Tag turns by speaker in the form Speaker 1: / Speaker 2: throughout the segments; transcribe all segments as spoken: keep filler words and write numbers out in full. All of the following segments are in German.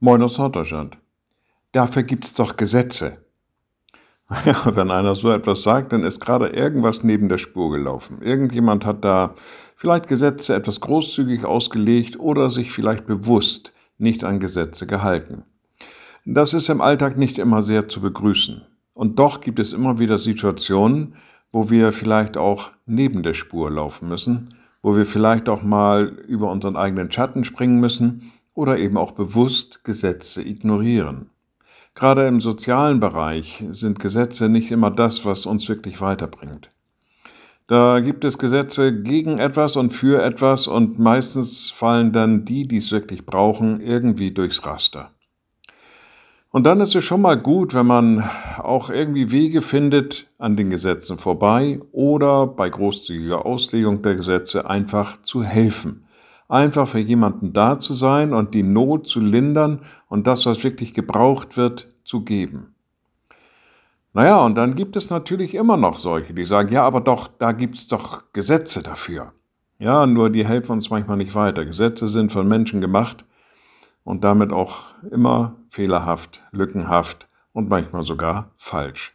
Speaker 1: Moin aus Norddeutschland. Dafür gibt's doch Gesetze. Ja, wenn einer so etwas sagt, dann ist gerade irgendwas neben der Spur gelaufen. Irgendjemand hat da vielleicht Gesetze etwas großzügig ausgelegt oder sich vielleicht bewusst nicht an Gesetze gehalten. Das ist im Alltag nicht immer sehr zu begrüßen. Und doch gibt es immer wieder Situationen, wo wir vielleicht auch neben der Spur laufen müssen, wo wir vielleicht auch mal über unseren eigenen Schatten springen müssen oder eben auch bewusst Gesetze ignorieren. Gerade im sozialen Bereich sind Gesetze nicht immer das, was uns wirklich weiterbringt. Da gibt es Gesetze gegen etwas und für etwas und meistens fallen dann die, die es wirklich brauchen, irgendwie durchs Raster. Und dann ist es schon mal gut, wenn man auch irgendwie Wege findet, an den Gesetzen vorbei oder bei großzügiger Auslegung der Gesetze einfach zu helfen. Einfach für jemanden da zu sein und die Not zu lindern und das, was wirklich gebraucht wird, zu geben. Naja, und dann gibt es natürlich immer noch solche, die sagen, ja, aber doch, da gibt es doch Gesetze dafür. Ja, nur die helfen uns manchmal nicht weiter. Gesetze sind von Menschen gemacht und damit auch immer fehlerhaft, lückenhaft und manchmal sogar falsch.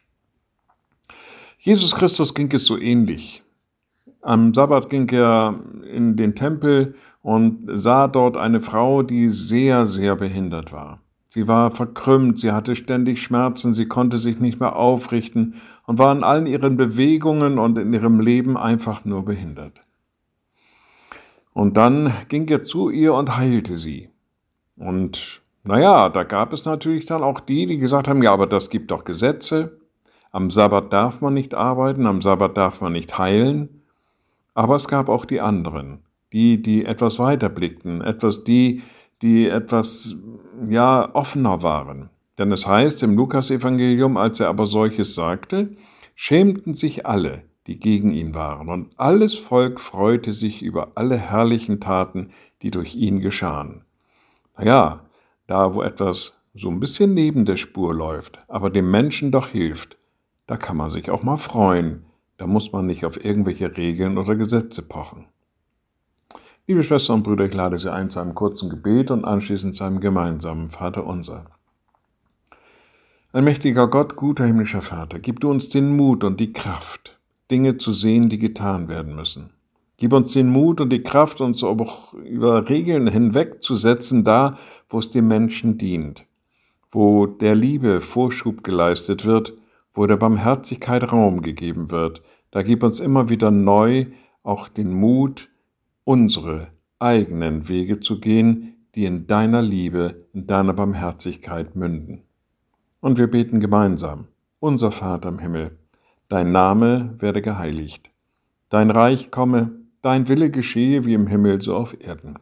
Speaker 1: Jesus Christus ging es so ähnlich. Am Sabbat ging er in den Tempel und sah dort eine Frau, die sehr, sehr behindert war. Sie war verkrümmt, sie hatte ständig Schmerzen, sie konnte sich nicht mehr aufrichten und war in allen ihren Bewegungen und in ihrem Leben einfach nur behindert. Und dann ging er zu ihr und heilte sie. Und naja, da gab es natürlich dann auch die, die gesagt haben, ja, aber das gibt doch Gesetze. Am Sabbat darf man nicht arbeiten, am Sabbat darf man nicht heilen. Aber es gab auch die anderen, die, die etwas weiter blickten, etwas die, die etwas, ja, offener waren. Denn es heißt im Lukasevangelium, als er aber solches sagte, schämten sich alle, die gegen ihn waren, und alles Volk freute sich über alle herrlichen Taten, die durch ihn geschahen. Naja, da wo etwas so ein bisschen neben der Spur läuft, aber dem Menschen doch hilft, da kann man sich auch mal freuen. Da muss man nicht auf irgendwelche Regeln oder Gesetze pochen. Liebe Schwestern und Brüder, ich lade Sie ein zu einem kurzen Gebet und anschließend zu einem gemeinsamen Vaterunser. Allmächtiger Gott, guter himmlischer Vater, gib du uns den Mut und die Kraft, Dinge zu sehen, die getan werden müssen. Gib uns den Mut und die Kraft, uns auch über Regeln hinwegzusetzen, da, wo es dem Menschen dient, wo der Liebe Vorschub geleistet wird, wo der Barmherzigkeit Raum gegeben wird. Da gib uns immer wieder neu auch den Mut, unsere eigenen Wege zu gehen, die in deiner Liebe, in deiner Barmherzigkeit münden. Und wir beten gemeinsam: Unser Vater im Himmel, dein Name werde geheiligt, dein Reich komme, dein Wille geschehe wie im Himmel so auf Erden.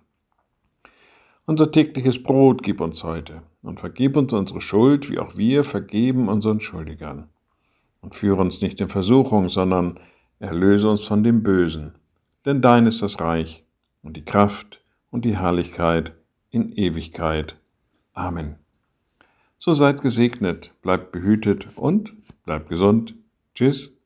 Speaker 1: Unser tägliches Brot gib uns heute und vergib uns unsere Schuld, wie auch wir vergeben unseren Schuldigern. Und führe uns nicht in Versuchung, sondern erlöse uns von dem Bösen. Denn dein ist das Reich und die Kraft und die Herrlichkeit in Ewigkeit. Amen. So seid gesegnet, bleibt behütet und bleibt gesund. Tschüss.